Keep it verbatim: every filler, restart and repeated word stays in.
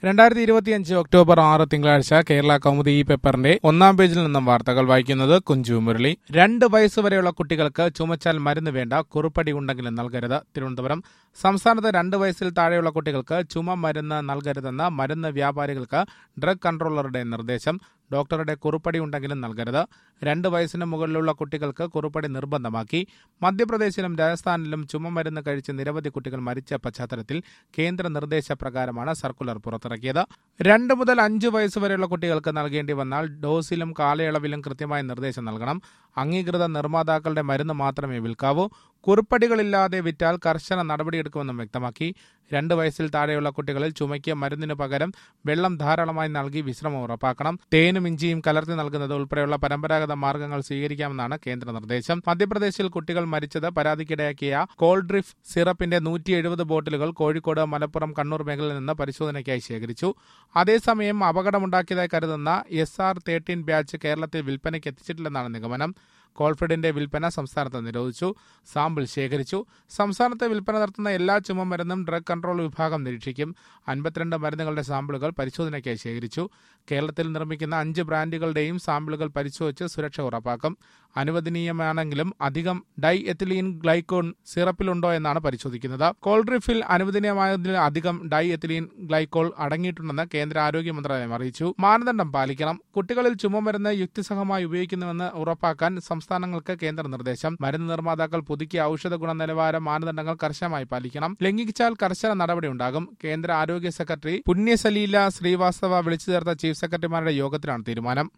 രണ്ടായിരത്തി ഇരുപത്തിയഞ്ച് ഒക്ടോബർ ആറ് തിങ്കളാഴ്ച കേരള കൗമുദി ഈ പേപ്പറിന്റെ ഒന്നാം പേജിൽ നിന്നും വാർത്തകൾ വായിക്കുന്നത് കുഞ്ചു മുരളി. രണ്ട് വയസ്സുവരെയുള്ള കുട്ടികൾക്ക് ചുമച്ചാൽ മരുന്ന് വേണ്ട, കുറുപ്പടി ഉണ്ടെങ്കിലും നൽകരുത്. തിരുവനന്തപുരം. സംസ്ഥാനത്ത് രണ്ട് വയസ്സിൽ താഴെയുള്ള കുട്ടികൾക്ക് ചുമ മരുന്ന് നൽകരുതെന്ന് മരുന്ന് വ്യാപാരികൾക്ക് ഡ്രഗ് കൺട്രോളറുടെ നിർദ്ദേശം. ഡോക്ടറുടെ കുറുപ്പടി ഉണ്ടെങ്കിലും നൽകരുത്. രണ്ട് വയസ്സിന് മുകളിലുള്ള കുട്ടികൾക്ക് കുറുപ്പടി നിർബന്ധമാക്കി. മധ്യപ്രദേശിലും രാജസ്ഥാനിലും ചുമമരുന്ന് കഴിച്ച് നിരവധി കുട്ടികൾ മരിച്ച പശ്ചാത്തലത്തിൽ കേന്ദ്ര നിർദ്ദേശപ്രകാരമാണ് സർക്കുലർ പുറത്തിറക്കിയത്. രണ്ട് മുതൽ അഞ്ച് വയസ്സുവരെയുള്ള കുട്ടികൾക്ക് നൽകേണ്ടി വന്നാൽ ഡോസിലും കാലയളവിലും കൃത്യമായ നിർദ്ദേശം നൽകണം. അംഗീകൃത നിർമ്മാതാക്കളുടെ മരുന്ന് മാത്രമേ വിൽക്കാവൂ. കുറുപ്പടികളില്ലാതെ വിറ്റാൽ കർശന നടപടിയെടുക്കുമെന്നും വ്യക്തമാക്കി. രണ്ട് വയസ്സിൽ താഴെയുള്ള കുട്ടികളിൽ ചുമയ്ക്ക് മരുന്നിനു പകരം വെള്ളം ധാരാളമായി നൽകി വിശ്രമം ഉറപ്പാക്കണം. തേനും ഇഞ്ചിയും കലർത്തി നൽകുന്നത് ഉൾപ്പെടെയുള്ള പരമ്പരാഗത മാർഗ്ഗങ്ങൾ സ്വീകരിക്കാമെന്നാണ് കേന്ദ്ര നിർദ്ദേശം. മധ്യപ്രദേശിൽ കുട്ടികൾ മരിച്ചത് പരാതിക്കിടയാക്കിയ കോൾഡ്രിഫ് സിറപ്പിന്റെ നൂറ്റി എഴുപത് ബോട്ടിലുകൾ കോഴിക്കോട്, മലപ്പുറം, കണ്ണൂർ മേഖലയിൽ നിന്ന് പരിശോധനയ്ക്കായി ശേഖരിച്ചു. അതേസമയം അപകടമുണ്ടാക്കിയതായി കരുതുന്ന എസ് ആർ തേർട്ടീൻ ബാച്ച് കേരളത്തിൽ വിൽപ്പനയ്ക്ക് എത്തിച്ചിട്ടില്ലെന്നാണ് നിഗമനം. കോൾഫിഡിന്റെ വിൽപ്പന സംസ്ഥാനത്ത് നിരോധിച്ചു. സാമ്പിൾ ശേഖരിച്ചു. സംസ്ഥാനത്ത് വിൽപ്പന നടത്തുന്ന എല്ലാ ചുമമരുന്നും ഡ്രഗ് കൺട്രോൾ വിഭാഗം നിരീക്ഷിക്കും. അൻപത്തിരണ്ട് മരുന്നുകളുടെ സാമ്പിളുകൾ പരിശോധനയ്ക്കായി ശേഖരിച്ചു. കേരളത്തിൽ നിർമ്മിക്കുന്ന അഞ്ച് ബ്രാൻഡുകളുടെയും സാമ്പിളുകൾ പരിശോധിച്ച് സുരക്ഷ ഉറപ്പാക്കും. അനുവദനീയമാണെങ്കിലും അധികം ഡൈ എത്തിലീൻ ഗ്ലൈക്കോൾ സിറപ്പിലുണ്ടോ എന്നാണ് പരിശോധിക്കുന്നത്. കോൾഡ്രിഫിൽ അനുവദനീയമായതിൽ അധികം ഡൈ എത്തിലീൻ ഗ്ലൈക്കോൾ അടങ്ങിയിട്ടുണ്ടെന്ന് കേന്ദ്ര ആരോഗ്യ മന്ത്രാലയം അറിയിച്ചു. മാനദണ്ഡം പാലിക്കണം. കുട്ടികളിൽ ചുമമരുന്ന് യുക്തിസഹമായി ഉപയോഗിക്കുന്നുവെന്ന് ഉറപ്പാക്കാൻ സംസ്ഥാനങ്ങൾക്ക് കേന്ദ്ര നിർദ്ദേശം. മരുന്ന് നിർമ്മാതാക്കൾ പുതുക്കിയ ഔഷധ ഗുണനിലവാര മാനദണ്ഡങ്ങൾ കർശനമായി പാലിക്കണം. ലംഘിച്ചാൽ കർശന നടപടിയുണ്ടാകും. കേന്ദ്ര ആരോഗ്യ സെക്രട്ടറി പുണ്യസലീല ശ്രീവാസ്തവ വിളിച്ചു ചേർത്ത ചീഫ് സെക്രട്ടറിമാരുടെ യോഗത്തിലാണ് തീരുമാനം.